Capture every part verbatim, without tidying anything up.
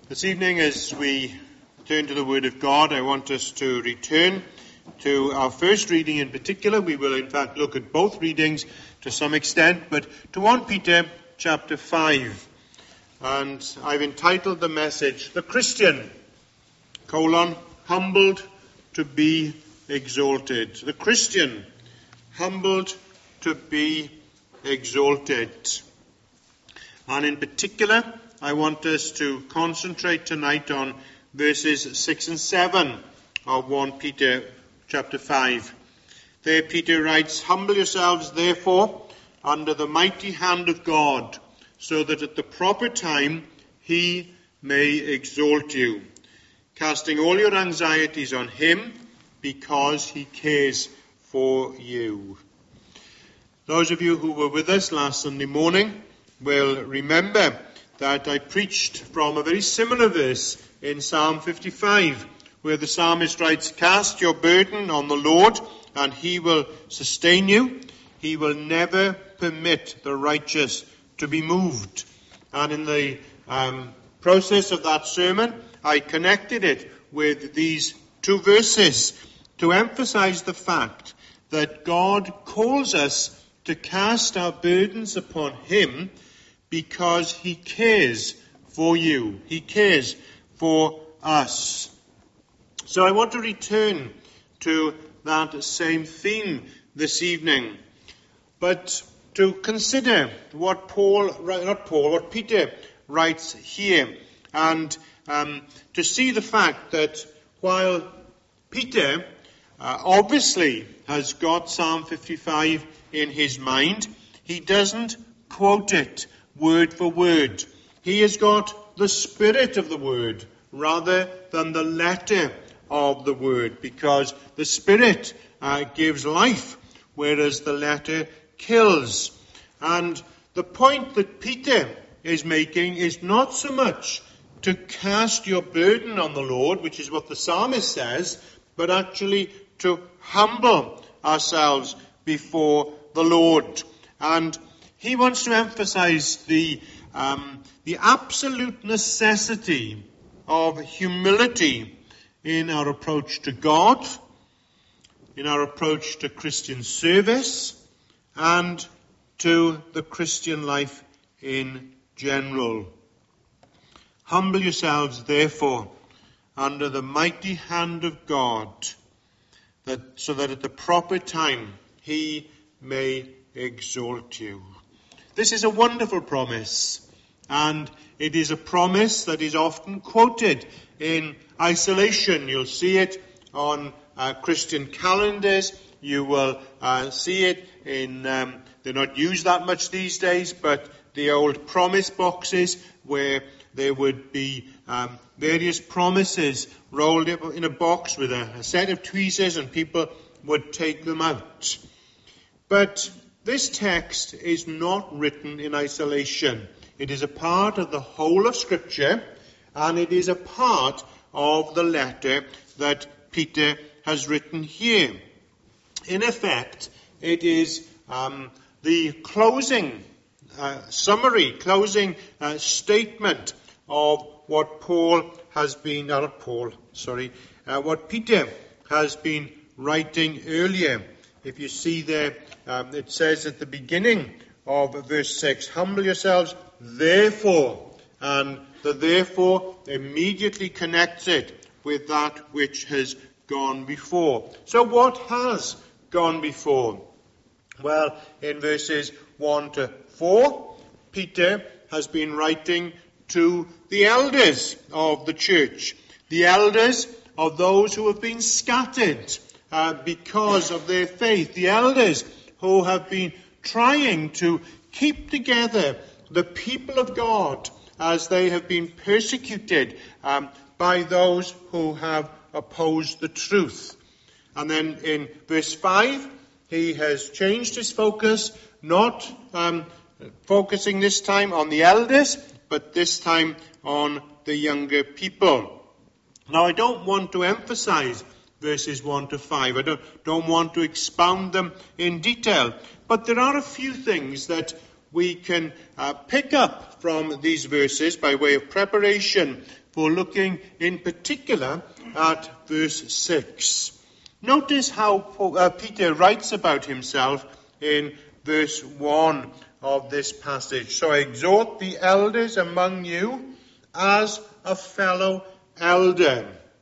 This evening, as we turn to the Word of God, I want us to return to our first reading in particular. We will, in fact, look at both readings to some extent, but to First Peter chapter five. And I've entitled the message, The Christian, colon, humbled to be exalted. The Christian, humbled to be exalted. And in particular, I want us to concentrate tonight on verses six and seven of First Peter chapter five. There Peter writes, Humble yourselves therefore under the mighty hand of God, so that at the proper time he may exalt you, casting all your anxieties on him, because he cares for you. Those of you who were with us last Sunday morning will remember that I preached from a very similar verse in Psalm fifty-five, where the psalmist writes, Cast your burden on the Lord, and he will sustain you. He will never permit the righteous to be moved. And in the um, process of that sermon, I connected it with these two verses to emphasize the fact that God calls us to cast our burdens upon him because he cares for you. He cares for us. So I want to return to that same theme this evening, but to consider what Paul, not Paul, what Peter writes here, and um, to see the fact that while Peter uh, obviously has got Psalm fifty-five in his mind, he doesn't quote it word for word. He has got the spirit of the word rather than the letter of the word, because the spirit uh, gives life, whereas the letter kills. And the point that Peter is making is not so much to cast your burden on the Lord, which is what the psalmist says, but actually to humble ourselves before the Lord. And he wants to emphasize the um, the absolute necessity of humility in our approach to God, in our approach to Christian service, and to the Christian life in general. Humble yourselves, therefore, under the mighty hand of God, that so that at the proper time he may exalt you. This is a wonderful promise, and it is a promise that is often quoted in isolation. You'll see it on uh, Christian calendars. You will uh, see it in, um, they're not used that much these days, but the old promise boxes where there would be um, various promises rolled up in a box with a, a set of tweezers, and people would take them out. But this text is not written in isolation. It is a part of the whole of Scripture, and it is a part of the letter that Peter has written here. In effect, it is um, the closing uh, summary, closing uh, statement of what Paul has been, not Paul, sorry, uh, what Peter has been writing earlier. If you see there, um, it says at the beginning of verse six, Humble yourselves, therefore. And the therefore immediately connects it with that which has gone before. So what has gone before? Well, in verses one to four, Peter has been writing to the elders of the church, the elders of those who have been scattered uh, because of their faith, the elders who have been trying to keep together the people of God as they have been persecuted um, by those who have opposed the truth. And then in verse five, he has changed his focus, not um, focusing this time on the elders, but this time on the younger people. Now, I don't want to emphasize verses one to five. I don't, don't want to expound them in detail. But there are a few things that we can uh, pick up from these verses by way of preparation for looking in particular at verse six. Notice how uh, Peter writes about himself in verse one of this passage. So I exhort the elders among you as a fellow elder.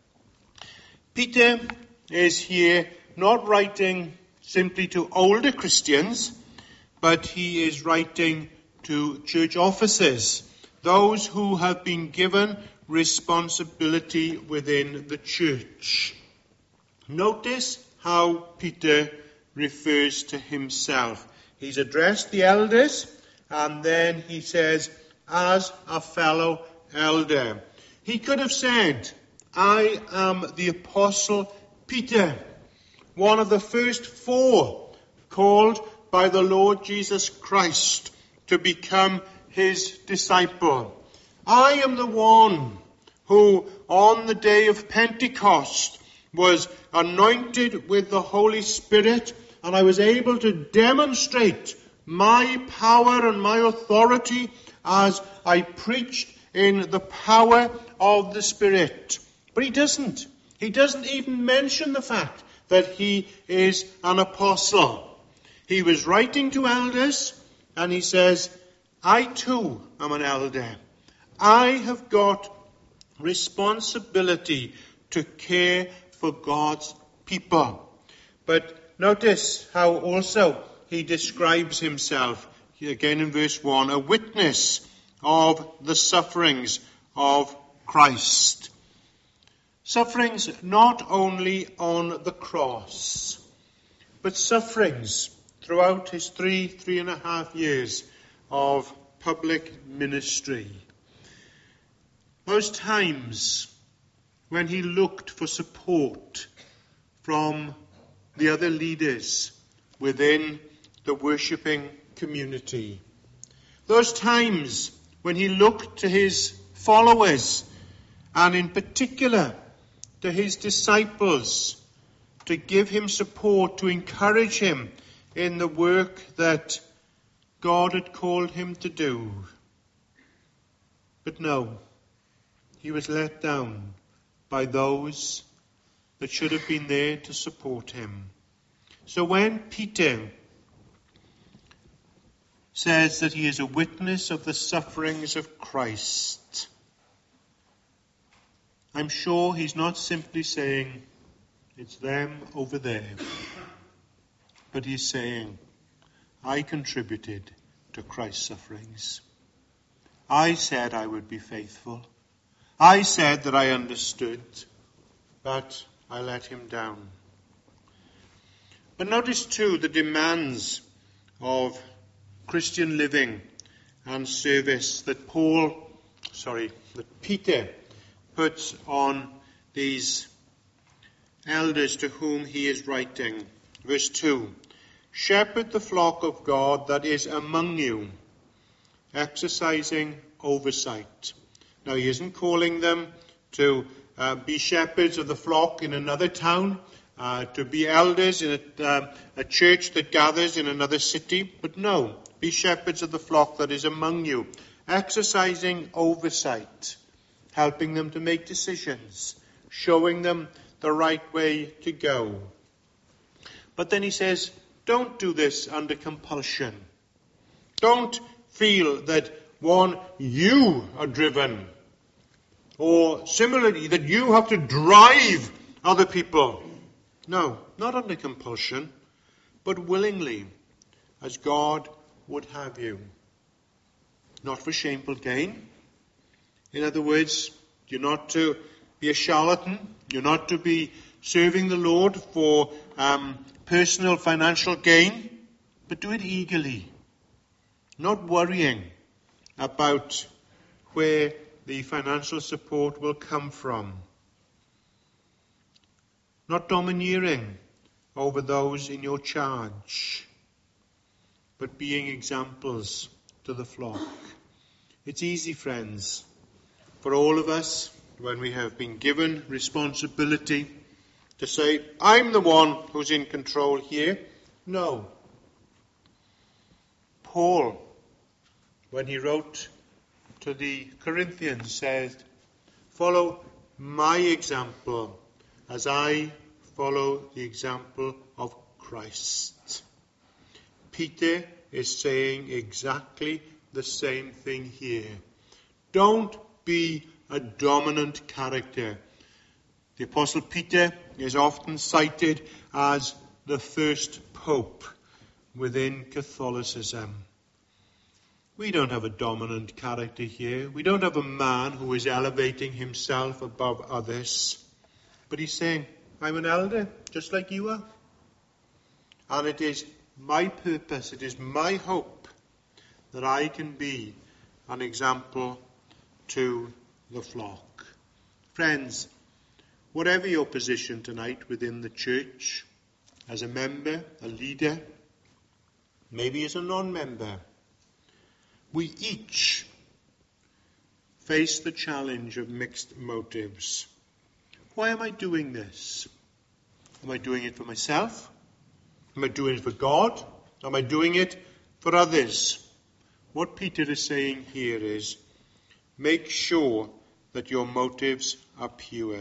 Peter is here not writing simply to older Christians, but he is writing to church officers, those who have been given responsibility within the church. Notice how Peter refers to himself. He's addressed the elders, and then he says, as a fellow elder. He could have said, I am the Apostle Peter, one of the first four called by the Lord Jesus Christ to become his disciple. I am the one who, on the day of Pentecost, was anointed with the Holy Spirit, and I was able to demonstrate my power and my authority as I preached in the power of the Spirit. But he doesn't. He doesn't even mention the fact that he is an apostle. He was writing to elders, and he says, I too am an elder. I have got responsibility to care for God's people. But notice how also he describes himself, again in verse one, a witness of the sufferings of Christ. Sufferings not only on the cross, but sufferings throughout his three, three and a half years of public ministry. Those times when he looked for support from the other leaders within the worshipping community. Those times when he looked to his followers, and in particular to his disciples, to give him support, to encourage him in the work that God had called him to do. But no, he was let down by those that should have been there to support him. So when Peter says that he is a witness of the sufferings of Christ, I'm sure he's not simply saying, it's them over there. But he's saying, I contributed to Christ's sufferings. I said I would be faithful. I said that I understood, but I let him down. But notice too the demands of Christian living and service that Paul, sorry, that Peter puts on these elders to whom he is writing. Verse two, shepherd the flock of God that is among you, exercising oversight. Now he isn't calling them to uh, be shepherds of the flock in another town, uh, to be elders in a, uh, a church that gathers in another city, but no, be shepherds of the flock that is among you, exercising oversight, helping them to make decisions, showing them the right way to go. But then he says, don't do this under compulsion. Don't feel that, one, you are driven, or similarly, that you have to drive other people. No, not under compulsion, but willingly, as God would have you. Not for shameful gain. In other words, you're not to be a charlatan. You're not to be serving the Lord for um, personal financial gain, but do it eagerly, not worrying about where the financial support will come from, not domineering over those in your charge, but being examples to the flock. It's easy, friends, for all of us, when we have been given responsibility, to say, I'm the one who's in control here. No. Paul when he wrote to the Corinthians, said, "Follow my example as I follow the example of Christ." Peter is saying exactly the same thing here. Don't be a dominant character. The Apostle Peter is often cited as the first pope within Catholicism. We don't have a dominant character here. We don't have a man who is elevating himself above others. But he's saying, I'm an elder, just like you are. And it is my purpose, it is my hope that I can be an example to the flock. Friends, whatever your position tonight within the church, as a member, a leader, maybe as a non-member, we each face the challenge of mixed motives. Why am I doing this? Am I doing it for myself? Am I doing it for God? Am I doing it for others? What Peter is saying here is, make sure that your motives are pure.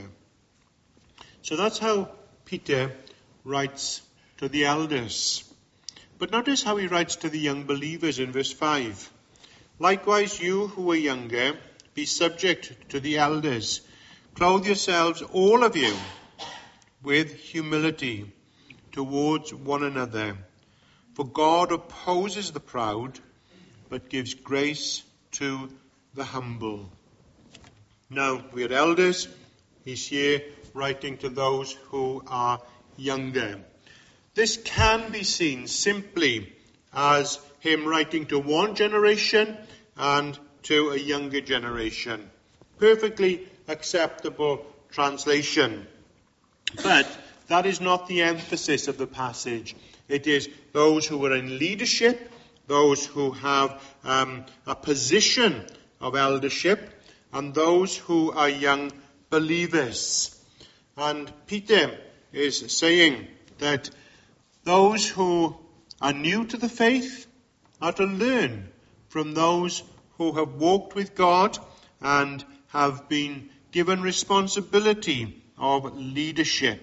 So that's how Peter writes to the elders. But notice how he writes to the young believers in verse five. Likewise, you who are younger, be subject to the elders. Clothe yourselves, all of you, with humility towards one another. For God opposes the proud, but gives grace to the humble. Now, we are elders. He's here writing to those who are younger. This can be seen simply as him writing to one generation and to a younger generation. Perfectly acceptable translation. But that is not the emphasis of the passage. It is those who are in leadership, those who have um, a position of eldership, and those who are young believers. And Peter is saying that those who are new to the faith are to learn from those who have walked with God and have been given responsibility of leadership.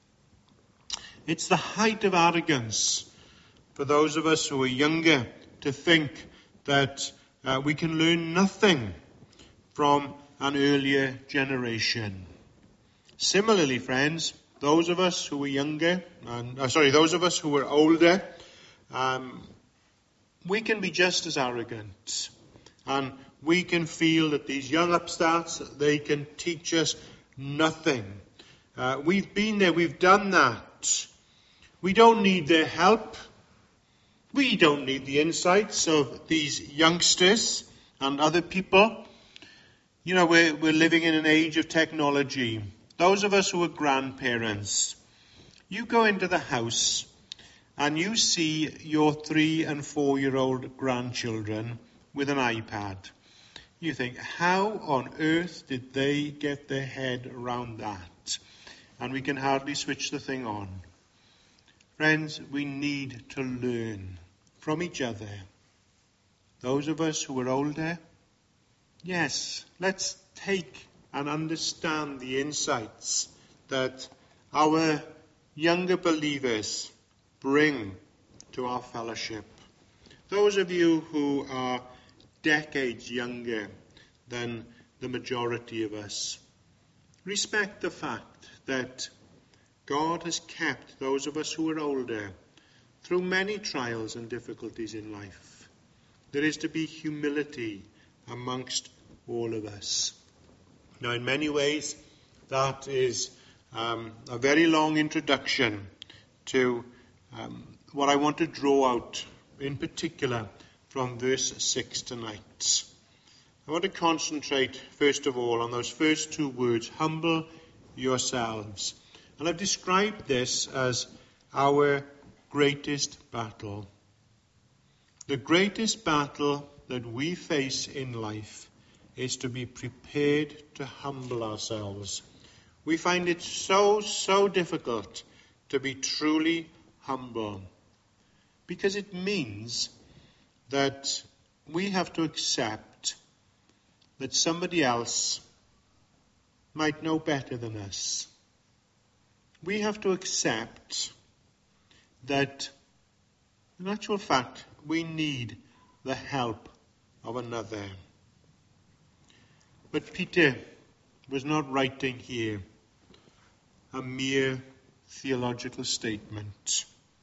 It's the height of arrogance for those of us who are younger to think that uh, we can learn nothing from an earlier generation. Similarly, friends, those of us who are younger, and uh, sorry, those of us who are older, um, we can be just as arrogant. And we can feel that these young upstarts, they can teach us nothing. Uh, we've been there, we've done that. We don't need their help. We don't need the insights of these youngsters and other people. You know, we're, we're living in an age of technology. Those of us who are grandparents, you go into the house and you see your three and four-year-old grandchildren with an iPad. You think, how on earth did they get their head around that? And we can hardly switch the thing on. Friends, we need to learn from each other. Those of us who are older, yes, let's take and understand the insights that our younger believers bring to our fellowship. Those of you who are decades younger than the majority of us, respect the fact that God has kept those of us who are older through many trials and difficulties in life. There is to be humility amongst all of us. Now, in many ways, that is um, a very long introduction to um, what I want to draw out, in particular, from verse six tonight. I want to concentrate, first of all, on those first two words, humble yourselves. And I've described this as our greatest battle. The greatest battle that we face in life is to be prepared to humble ourselves. We find it so, so difficult to be truly humble, because it means that we have to accept that somebody else might know better than us. We have to accept that, in actual fact, we need the help of another. But Peter was not writing here a mere theological statement.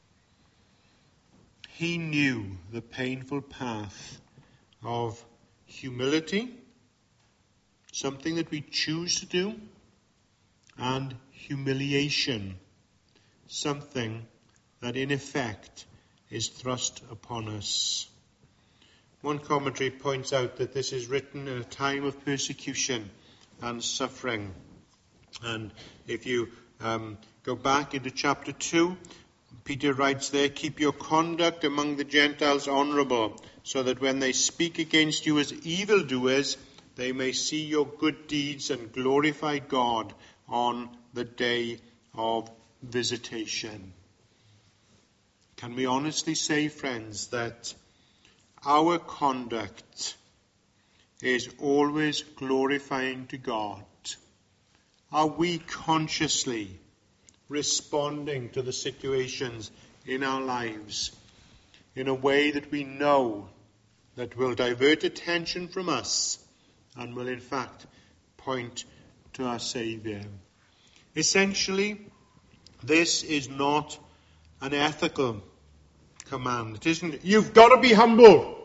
He knew the painful path of humility, something that we choose to do, and humiliation, something that in effect is thrust upon us. One commentary points out that this is written in a time of persecution and suffering. And if you um, go back into chapter two, Peter writes there, "Keep your conduct among the Gentiles honorable, so that when they speak against you as evildoers, they may see your good deeds and glorify God on the day of visitation." Can we honestly say, friends, that our conduct is always glorifying to God? Are we consciously responding to the situations in our lives in a way that we know that will divert attention from us and will in fact point to our Saviour? Essentially, this is not an ethical command. It isn't, you've got to be humble,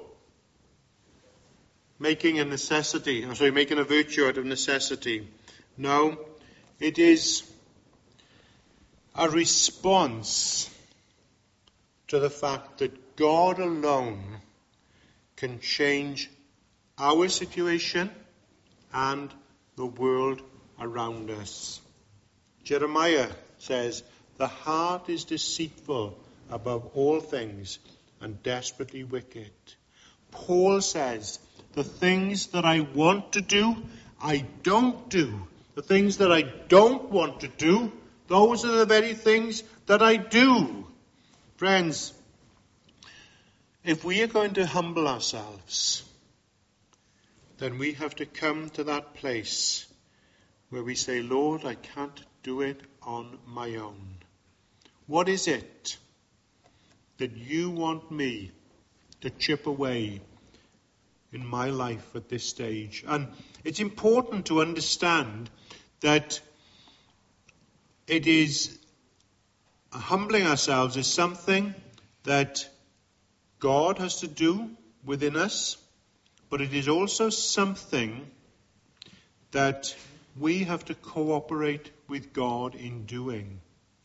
making a necessity, I'm sorry, making a virtue out of necessity. No, it is a response to the fact that God alone can change our situation and the world around us. Jeremiah says, "The heart is deceitful above all things and desperately wicked." Paul says, "The things that I want to do, I don't do. The things that I don't want to do, those are the very things that I do." Friends, if we are going to humble ourselves, then we have to come to that place where we say, "Lord, I can't do it on my own. What is it that you want me to chip away in my life at this stage?" And it's important to understand that it is humbling ourselves is something that God has to do within us, but it is also something that we have to cooperate with God in doing.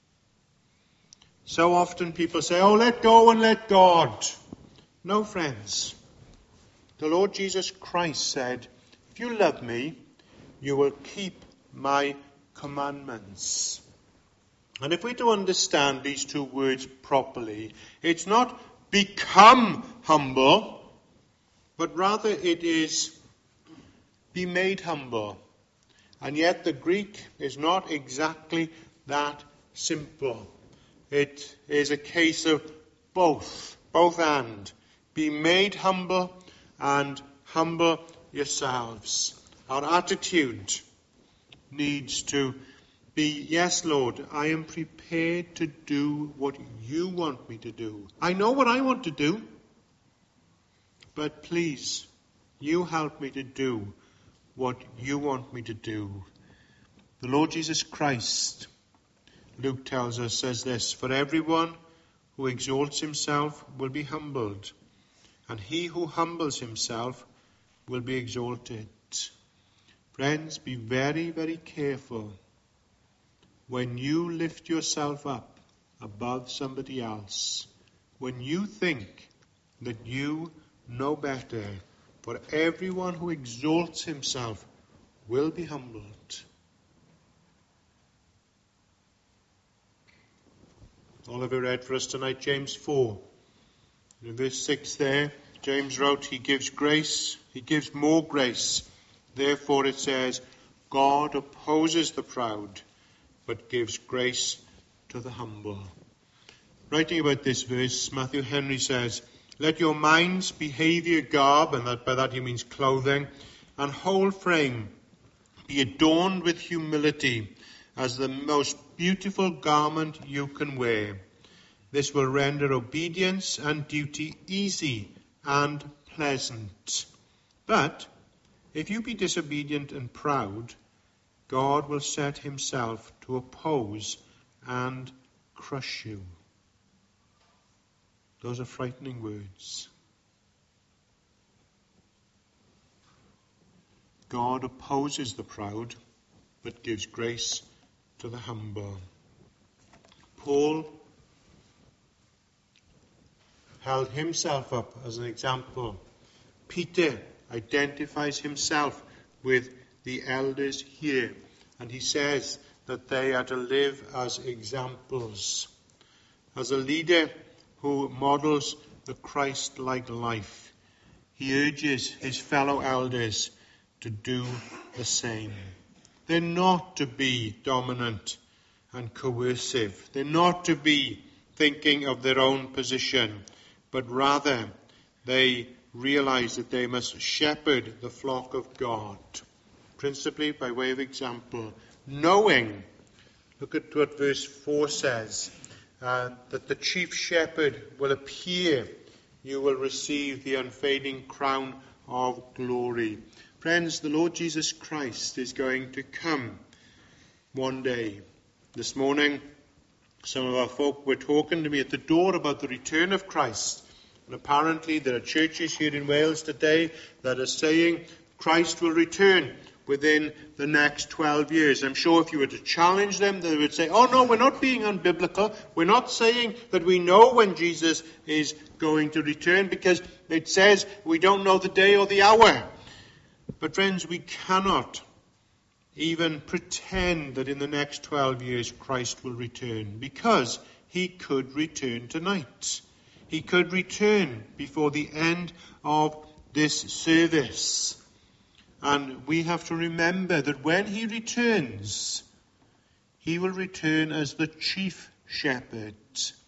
So often people say, "Oh, let go and let God." No, friends. The Lord Jesus Christ said, "If you love me, you will keep my commandments." And if we're to understand these two words properly, it's not become humble, but rather it is be made humble. And yet the Greek is not exactly that simple. It is a case of both, both and. Be made humble and humble yourselves. Our attitude needs to be, "Yes, Lord, I am prepared to do what you want me to do. I know what I want to do, but please, you help me to do what you want me to do." The Lord Jesus Christ, Luke tells us, says this, "For everyone who exalts himself will be humbled, and he who humbles himself will be exalted." Friends, be very, very careful when you lift yourself up above somebody else, when you think that you know better. For everyone who exalts himself will be humbled. Oliver read for us tonight James four. In verse six there, James wrote, "He gives grace, he gives more grace. Therefore it says, God opposes the proud, but gives grace to the humble." Writing about this verse, Matthew Henry says, Let your mind's behavior, garb, and that, by that he means clothing, and whole frame be adorned with humility as the most beautiful garment you can wear. This will render obedience and duty easy and pleasant. But if you be disobedient and proud, God will set himself to oppose and crush you. Those are frightening words. God opposes the proud, but gives grace to the humble. Paul held himself up as an example. Peter identifies himself with the elders here, and he says that they are to live as examples. As a leader who models the Christ-like life, he urges his fellow elders to do the same. They're not to be dominant and coercive. They're not to be thinking of their own position, but rather they realize that they must shepherd the flock of God, principally by way of example, knowing, look at what verse four says, uh, that the chief shepherd will appear. You will receive the unfading crown of glory. Friends, the Lord Jesus Christ is going to come one day. This morning, some of our folk were talking to me at the door about the return of Christ. And apparently there are churches here in Wales today that are saying Christ will return within the next twelve years. I'm sure if you were to challenge them, they would say, oh no, we're not being unbiblical. We're not saying that we know when Jesus is going to return, because it says we don't know the day or the hour. But friends, we cannot even pretend that in the next twelve years Christ will return, because he could return tonight. He could return before the end of this service. And we have to remember that when he returns, he will return as the chief shepherd.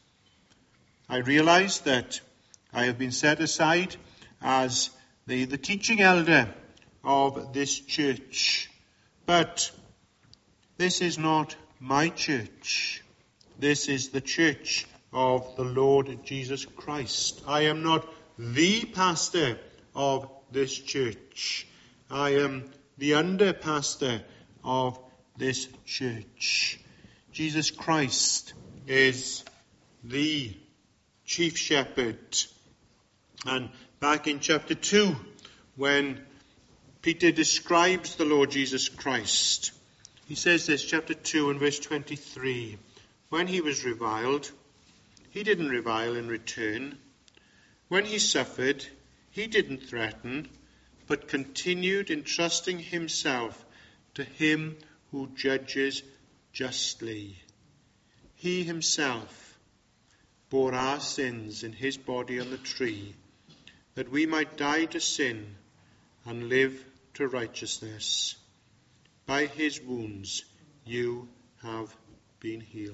I realize that I have been set aside as the, the teaching elder of this church. But this is not my church. This is the church of the Lord Jesus Christ. I am not the pastor of this church. I am the under pastor of this church. Jesus Christ is the chief shepherd. And back in chapter two, when Peter describes the Lord Jesus Christ, he says this, chapter two and verse twenty-three. When he was reviled, he didn't revile in return. When he suffered, he didn't threaten, but continued entrusting himself to him who judges justly. He himself bore our sins in his body on the tree, that we might die to sin and live to righteousness. By his wounds you have been healed.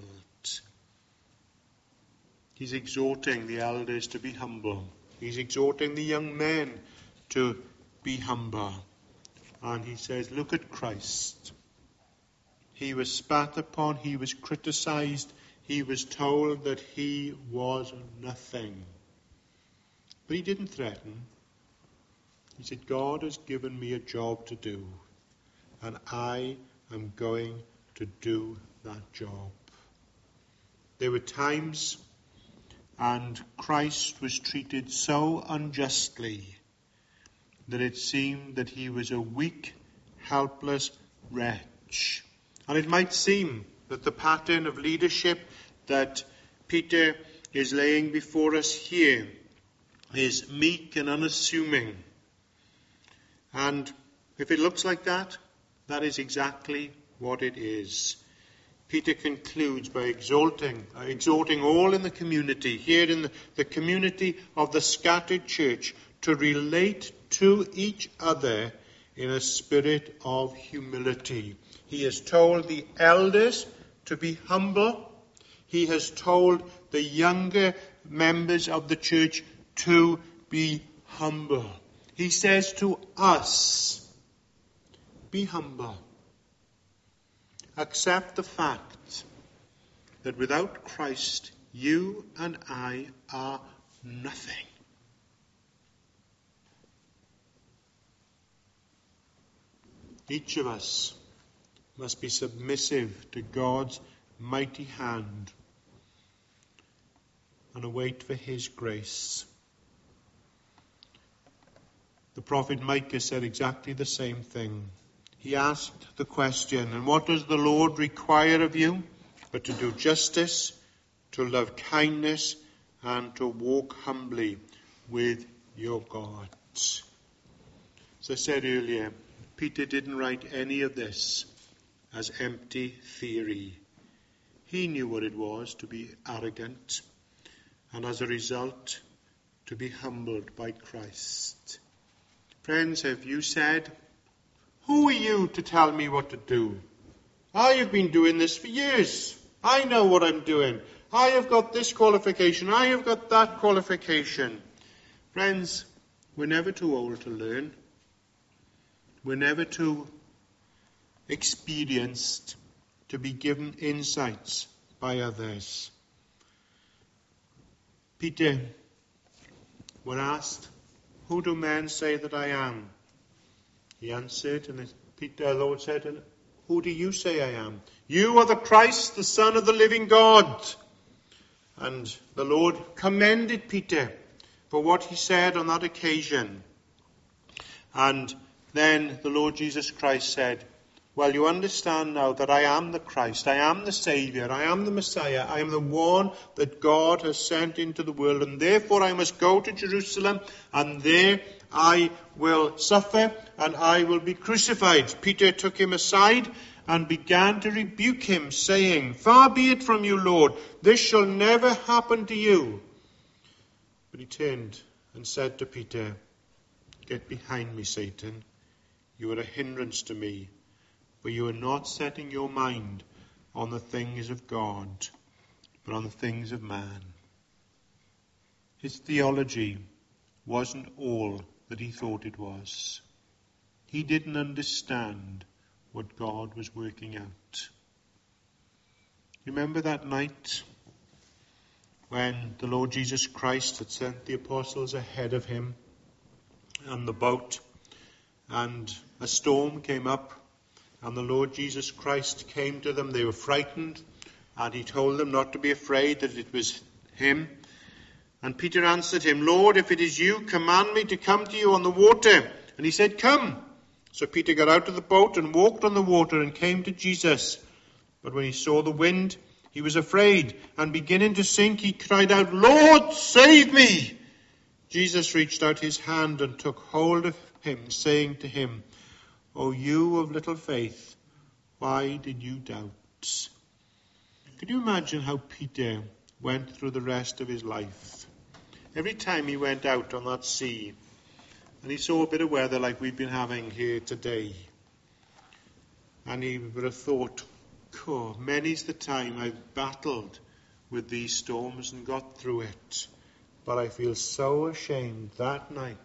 He's exhorting the elders to be humble. He's exhorting the young men to be humble. And he says, look at Christ. He was spat upon, he was criticized, he was told that he was nothing. But he didn't threaten. He said, God has given me a job to do, and I am going to do that job. There were times, and Christ was treated so unjustly that it seemed that he was a weak, helpless wretch. And it might seem that the pattern of leadership that Peter is laying before us here is meek and unassuming. And if it looks like that, that is exactly what it is. Peter concludes by exalting, uh, exhorting all in the community, here in the, the community of the scattered church, to relate to each other in a spirit of humility. He has told the elders to be humble. He has told the younger members of the church to be humble. He says to us, be humble. Accept the fact that without Christ, you and I are nothing. Each of us must be submissive to God's mighty hand and await for his grace. The prophet Micah said exactly the same thing. He asked the question, and what does the Lord require of you? But to do justice, to love kindness, and to walk humbly with your God. As I said earlier, Peter didn't write any of this as empty theory. He knew what it was to be arrogant, and as a result, to be humbled by Christ. Friends, have you said, who are you to tell me what to do? I have been doing this for years. I know what I'm doing. I have got this qualification. I have got that qualification. Friends, we're never too old to learn. We're never too experienced to be given insights by others. Peter, when asked, who do men say that I am? He answered, and Peter, the Lord said, who do you say I am? You are the Christ, the Son of the living God. And the Lord commended Peter for what he said on that occasion. And then the Lord Jesus Christ said, well, you understand now that I am the Christ, I am the Saviour, I am the Messiah, I am the one that God has sent into the world, and therefore I must go to Jerusalem, and there I will suffer, and I will be crucified. Peter took him aside and began to rebuke him, saying, far be it from you, Lord, this shall never happen to you. But he turned and said to Peter, get behind me, Satan. You are a hindrance to me, for you are not setting your mind on the things of God, but on the things of man. His theology wasn't all that he thought it was. He didn't understand what God was working out. Remember that night when the Lord Jesus Christ had sent the apostles ahead of him on the boat, and a storm came up, and the Lord Jesus Christ came to them. They were frightened, and he told them not to be afraid, that it was him. And Peter answered him, Lord, if it is you, command me to come to you on the water. And he said, come. So Peter got out of the boat and walked on the water and came to Jesus. But when he saw the wind, he was afraid, and beginning to sink, he cried out, Lord, save me. Jesus reached out his hand and took hold of him, saying to him, O you of little faith, why did you doubt? Could you imagine how Peter went through the rest of his life? Every time he went out on that sea, and he saw a bit of weather like we've been having here today, and he would have thought, oh, many's the time I've battled with these storms and got through it, but I feel so ashamed that night.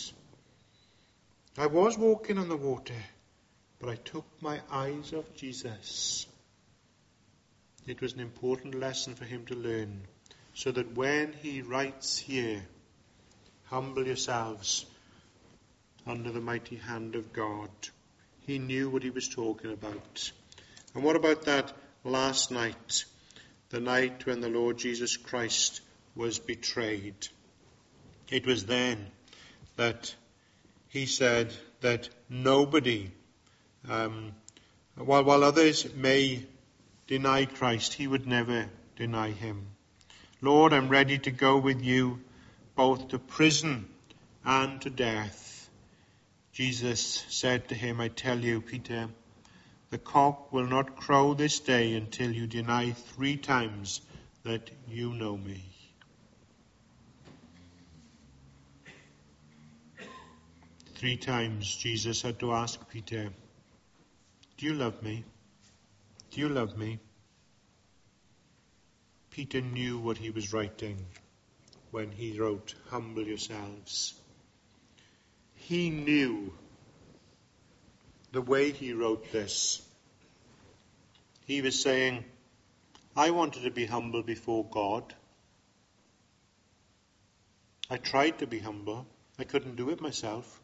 I was walking on the water, but I took my eyes off Jesus. It was an important lesson for him to learn, so that when he writes here, humble yourselves under the mighty hand of God, he knew what he was talking about. And what about that last night, the night when the Lord Jesus Christ was betrayed? It was then that he said that nobody, um, while, while others may deny Christ, he would never deny him. Lord, I'm ready to go with you both to prison and to death. Jesus said to him, I tell you, Peter, the cock will not crow this day until you deny three times that you know me. Three times Jesus had to ask Peter, do you love me? Do you love me? Peter knew what he was writing when he wrote, "Humble yourselves." He knew the way he wrote this. He was saying, I wanted to be humble before God. I tried to be humble. I couldn't do it myself.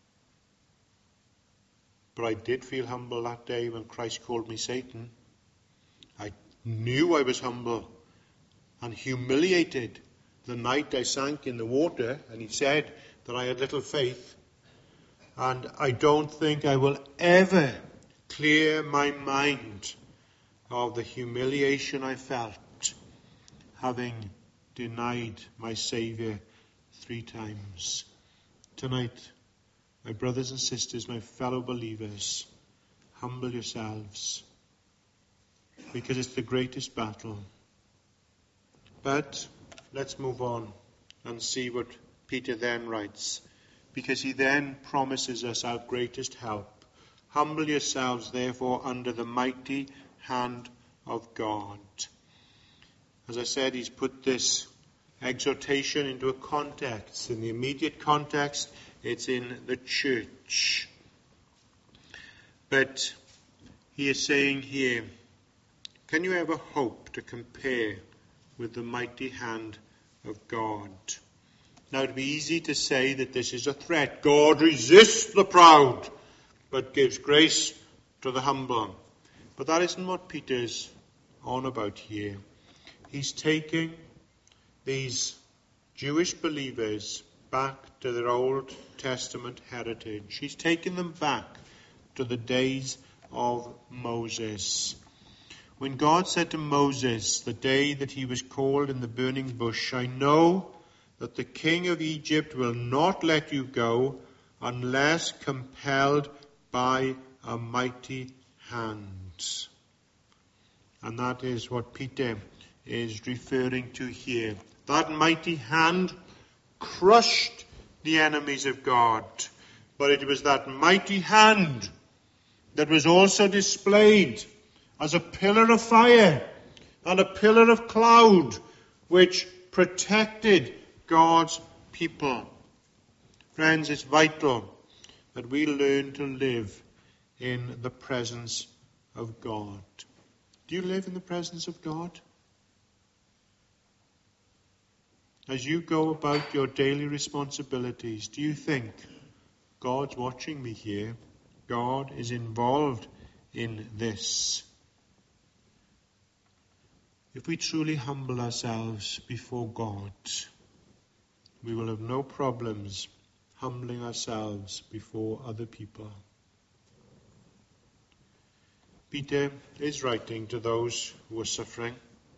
But I did feel humble that day when Christ called me Satan. I knew I was humble and humiliated the night I sank in the water, and he said that I had little faith. And I don't think I will ever clear my mind of the humiliation I felt having denied my Saviour three times. Tonight, my brothers and sisters, my fellow believers, humble yourselves, because it's the greatest battle. But let's move on and see what Peter then writes, because he then promises us our greatest help. Humble yourselves, therefore, under the mighty hand of God. As I said, he's put this exhortation into a context. In the immediate context, it's in the church. But he is saying here, can you ever hope to compare with the mighty hand of God? Now, it would be easy to say that this is a threat. God resists the proud, but gives grace to the humble. But that isn't what Peter's on about here. He's taking these Jewish believers back to their Old Testament heritage. He's taking them back to the days of Moses. When God said to Moses, the day that he was called in the burning bush, I know that the king of Egypt will not let you go unless compelled by a mighty hand. And that is what Peter is referring to here. That mighty hand crushed the enemies of God. But it was that mighty hand that was also displayed as a pillar of fire and a pillar of cloud which protected God's people. Friends, it's vital that we learn to live in the presence of God. Do you live in the presence of God? As you go about your daily responsibilities, do you think, God's watching me here? God is involved in this. If we truly humble ourselves before God, we will have no problems humbling ourselves before other people. Peter is writing to those who are suffering.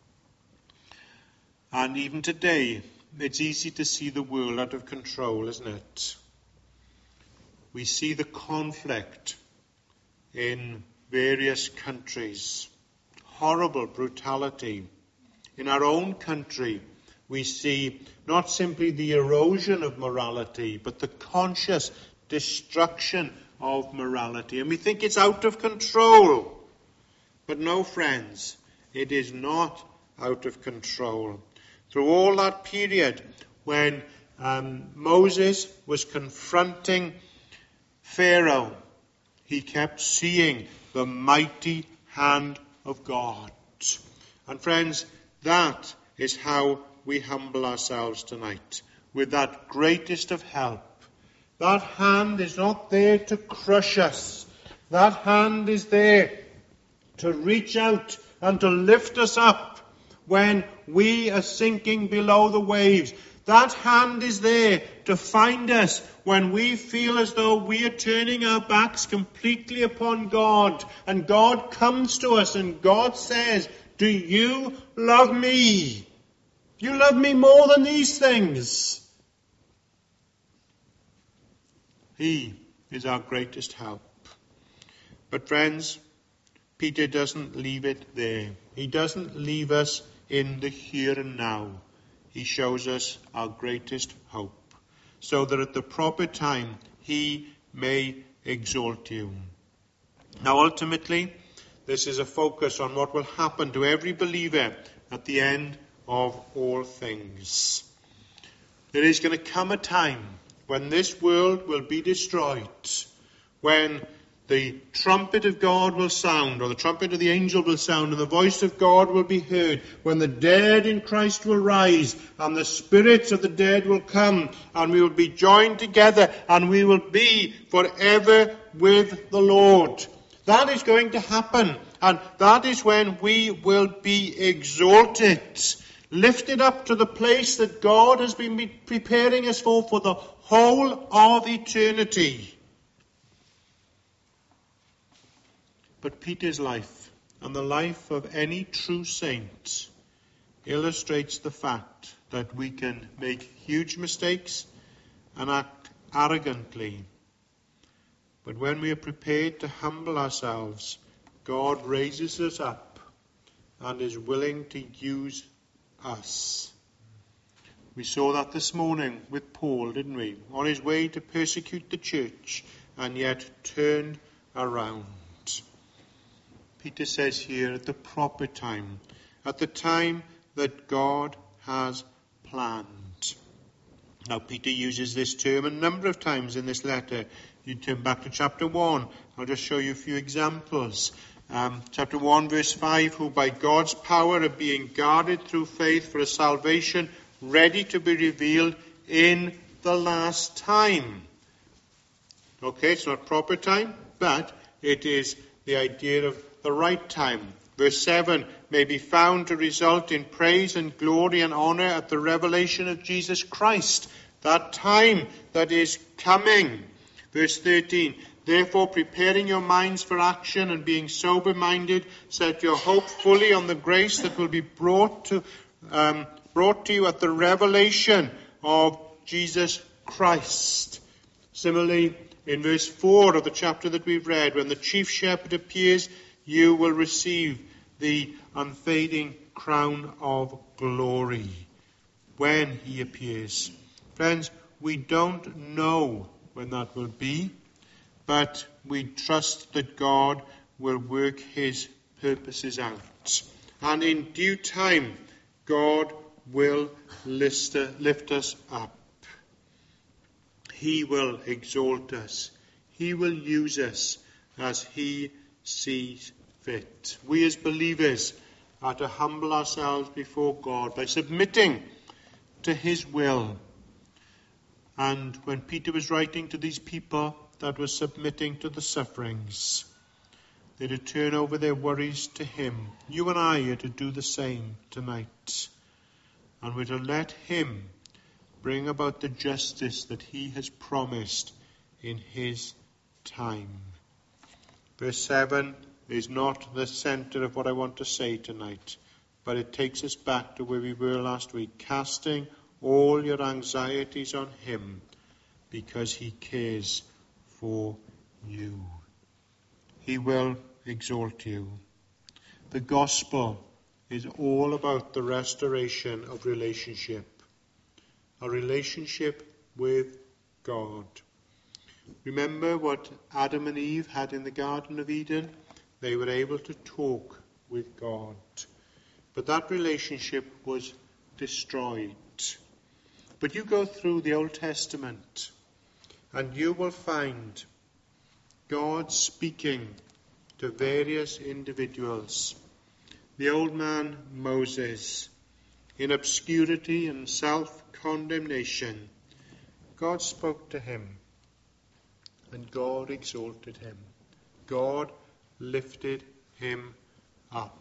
And even today, it's easy to see the world out of control, isn't it? We see the conflict in various countries. Horrible brutality. In our own country, we see not simply the erosion of morality, but the conscious destruction of morality. And we think it's out of control. But no, friends, it is not out of control. Through all that period when um, Moses was confronting Pharaoh, he kept seeing the mighty hand of God. And friends, that is how we humble ourselves tonight, with that greatest of help. That hand is not there to crush us. That hand is there to reach out and to lift us up when we are sinking below the waves. That hand is there to find us when we feel as though we are turning our backs completely upon God. And God comes to us and God says, do you love me? You love me more than these things. He is our greatest help. But friends, Peter doesn't leave it there. He doesn't leave us in the here and now. He shows us our greatest hope, so that at the proper time he may exalt you. Now ultimately, this is a focus on what will happen to every believer at the end of all things. there is going to come a time when this world will be destroyed, when the trumpet of God will sound, or the trumpet of the angel will sound, and the voice of God will be heard, when the dead in Christ will rise, and the spirits of the dead will come, and we will be joined together, and we will be forever with the Lord. That is going to happen, and that is when we will be exalted, lifted up to the place that God has been preparing us for, for the whole of eternity. But Peter's life, and the life of any true saint, illustrates the fact that we can make huge mistakes and act arrogantly. But when we are prepared to humble ourselves, God raises us up and is willing to use us. We saw that this morning with Paul, didn't we? On his way to persecute the church, and yet turned around. Peter says here, at the proper time, at the time that God has planned. Now, Peter uses this term a number of times in this letter. You turn back to chapter one. I'll just show you a few examples. Um, chapter one, verse five, who by God's power are being guarded through faith for a salvation ready to be revealed in the last time. Okay, it's not proper time, but it is the idea of the right time. Verse seven, may be found to result in praise and glory and honor at the revelation of Jesus Christ. That time that is coming. Verse thirteen, therefore preparing your minds for action and being sober-minded, set your hope fully on the grace that will be brought to, um, brought to you at the revelation of Jesus Christ. Similarly, in verse four of the chapter that we've read, when the chief shepherd appears, you will receive the unfading crown of glory when he appears. Friends, we don't know when that will be, but we trust that God will work his purposes out. And in due time, God will lift us up. He will exalt us. He will use us as he sees fit. We as believers are to humble ourselves before God by submitting to his will. And when Peter was writing to these people that were submitting to the sufferings, they to turn over their worries to him. You and I are to do the same tonight. And we're to let him bring about the justice that he has promised in his time. Verse seven is not the center of what I want to say tonight, but it takes us back to where we were last week, casting all your anxieties on him because he cares for you. He will exalt you. The gospel is all about the restoration of relationship. A relationship with God. Remember what Adam and Eve had in the Garden of Eden? They were able to talk with God. But that relationship was destroyed. But you go through the Old Testament and you will find God speaking to various individuals. The old man Moses, in obscurity and self-condemnation, God spoke to him and God exalted him. God lifted him up.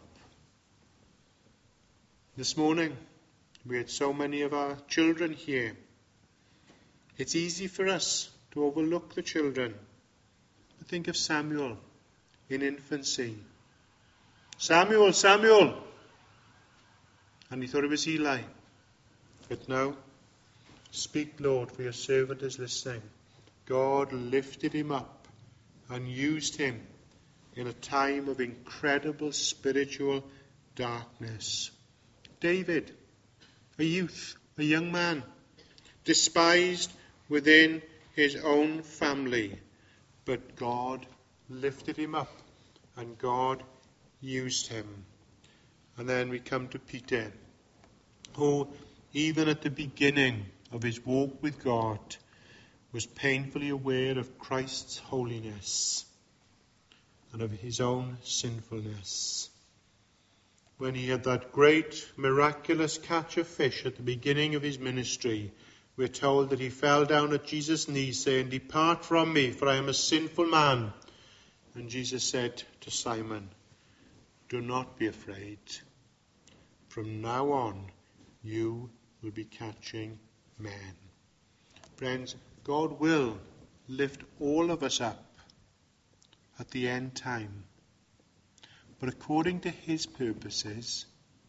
This morning, we had so many of our children here. It's easy for us to overlook the children. But think of Samuel in infancy. Samuel, Samuel! And he thought it was Eli. But no. Speak, Lord, for your servant is listening. God lifted him up and used him in a time of incredible spiritual darkness. David, a youth, a young man, despised within his own family, but God lifted him up and God used him. And then we come to Peter, who even at the beginning of his walk with God, was painfully aware of Christ's holiness and of his own sinfulness. When he had that great miraculous catch of fish at the beginning of his ministry, we're told that he fell down at Jesus' knees, saying, "Depart from me, for I am a sinful man." And Jesus said to Simon, "Do not be afraid. From now on, you will be catching men." Friends, God will lift all of us up at the end time. But according to his purposes,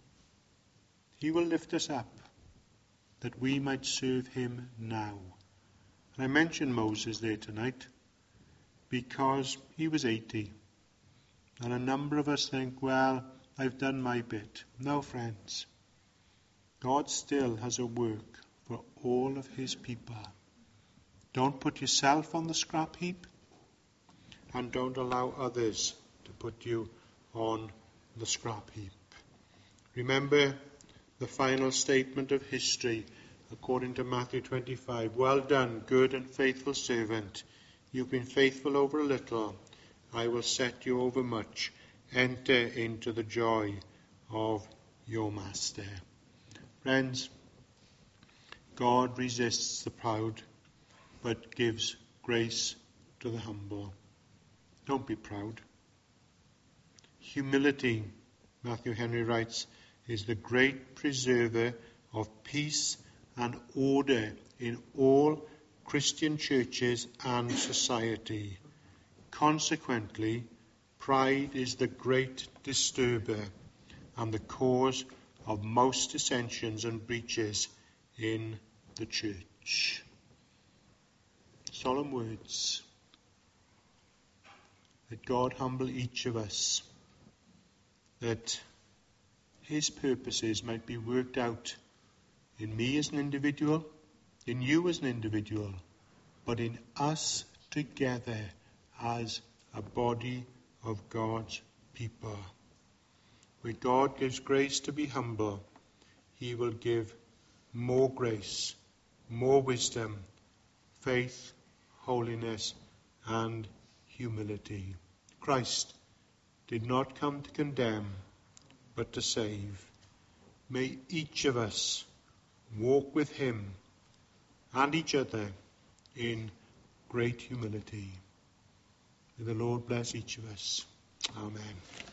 he will lift us up that we might serve him now. And I mentioned Moses there tonight because he was eighty. And a number of us think, well, I've done my bit. No, friends. God still has a work for all of his people. Don't put yourself on the scrap heap, and don't allow others to put you on the scrap heap. Remember the final statement of history according to Matthew twenty-five. "Well done, good and faithful servant. You've been faithful over a little. I will set you over much. Enter into the joy of your master." Friends, God resists the proud, but gives grace to the humble. Don't be proud. Humility, Matthew Henry writes, is the great preserver of peace and order in all Christian churches and society. Consequently, pride is the great disturber and the cause of most dissensions and breaches in the church. Solemn words. That God humble each of us, that his purposes might be worked out in me as an individual, in you as an individual, but in us together as a body of God's people. Where God gives grace to be humble, he will give more grace, more wisdom, faith, holiness, and humility. Christ did not come to condemn, but to save. May each of us walk with him and each other in great humility. May the Lord bless each of us. Amen.